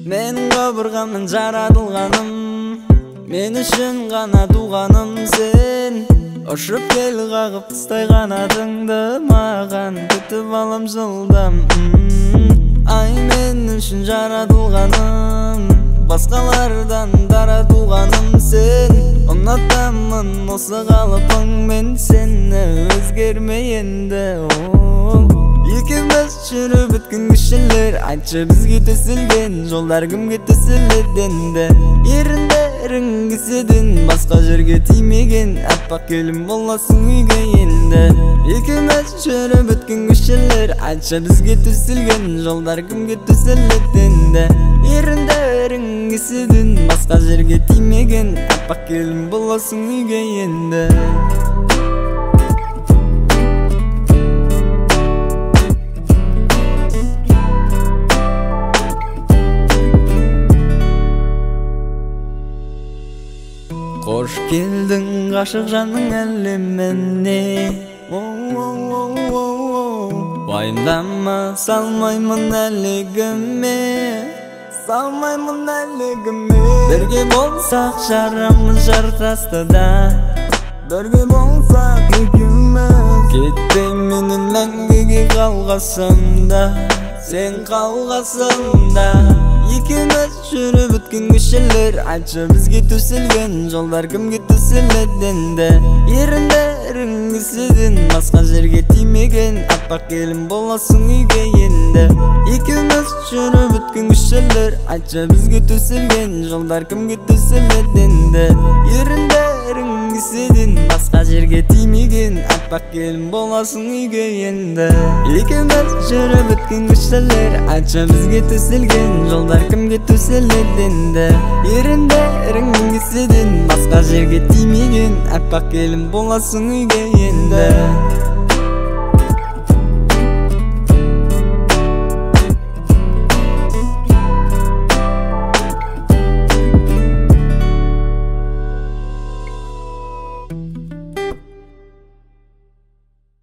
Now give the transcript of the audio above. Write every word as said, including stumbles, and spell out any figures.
Менин кабыргамдын жаратылганым, мен үчүн гана тууганым сен. Ошуп кел кагып кыстай канатыңды, маган күтүп алам жылдам. Ай мен үчүн жаратылганым, башкалардан дара тууганым сен. Унутамын осы калыпың, мен сени өзгермейинде. Экибиз жүрүп өткөн кишилер, айтчы бизге төсөлгөн жолдар кимге төсөлөдүнде. Эриндериң киседин башка жерге тиймеген, аппак келин болосуң үйгө энди. Экибиз жүрүп өткөн кишилер, айтчы бизге төсөлгөн жолдар кимге төсөлөдүнде. Эриндериң киседин башка жерге тиймеген, аппак келин болосуң үйгө энди. Кош келдиң гашык жаның элимене. Вайымдама, салмаймын элигиме, салмаймын элигиме. Бирге болсак жарамыз жартастыда, бирге болсак экибиз. Кетпей менин мәңгүгө калгасымда, сен калгасымда. Экибиз жүрүп өткөн кишилер, айтчы бизге төсөлгөн жолдар кимге төсөлөдүнде. Эриндериң киседин башка жерге тиймеген, аппак келин болосуң үйгө энди. Экибиз жүрүп өткөн кишилер, айтчы бизге төсөлгөн жолдар кимге төсөлөдүнде. Эриндериң киседин башка жерге тиймеген, аппак келин болосуң үйгө энди. Экибиз жүрүп өткөн кишилер, айтчы бизге төсөлгөн жолдар кимге төсөлөдүнде. Эриндериң киседин башка жерге тиймеген, аппак келин болосуң үйгө энди.